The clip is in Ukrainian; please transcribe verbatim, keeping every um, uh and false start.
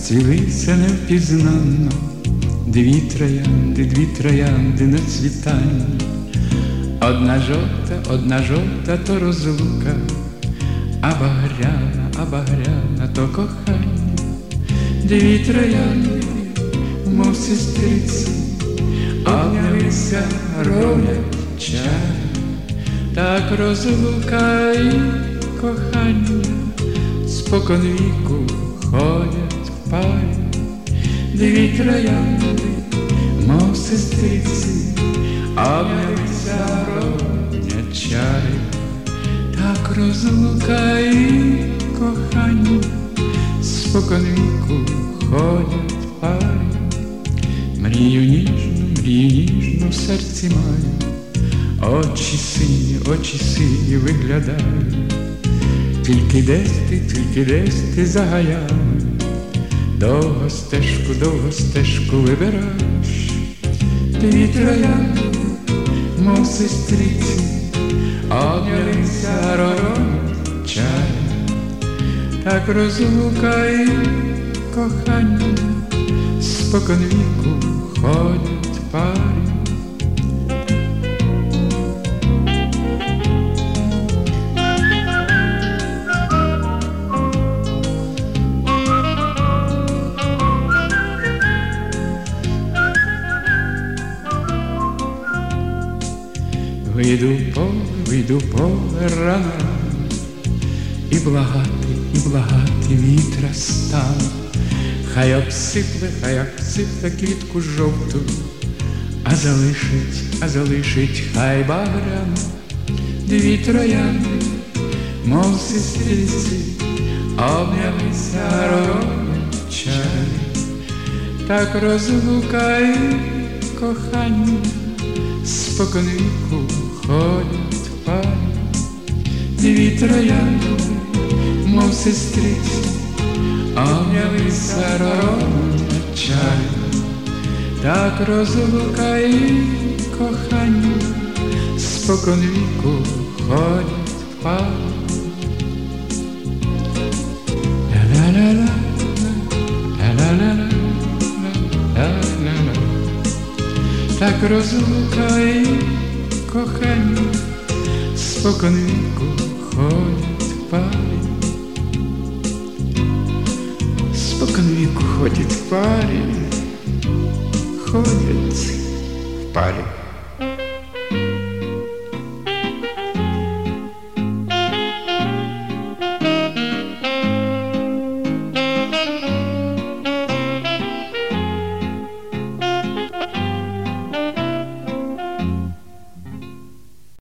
розцвілися невпізнанно дві троянди, дві троянди на світанні. Одна жовта, одна жовта, то розлука, а багряна, а багряна, то кохання. Дві троянди, мов сестриці, обнялися, роблять чай. Так розлука і кохання спокон віку ходять в парі. Дві троянди, мов сестриці, обнялися, роблять чай. Так розлука і кохання спокон віку ходять в парі. Мрію ніжну, мрію ніжну в серці маю, очі сині, очі сині виглядають. Тільки десь ти, тільки десь ти за гаями, довго стежку, довго стежку вибираєш. Дві троянди, мов сестриці, обнялися, роблять чай. Так розлука і кохання спокон віку ходять в парі. Вийду в поле, вийду в поле рано, і благати, і благати вітра стану. Хай обсипле, хай обсипле квітку жовту, а залишить, а залишить хай багряну. Дві троянди, мов сестриці, обнялися, роблять чай. Так розлука і кохання спокон віку ходять в парі. Дві троянди, мов сестриці, обнялися, роблять чай. Так розлука і кохання спокон віку ходять в парі. Ла-ла-ла-ла, ла-ла-ла-ла, ла-ла-ла. Так розлука і кохання спокон віку ходять в парі. Спокон віку ходять в парі, ходять в парі.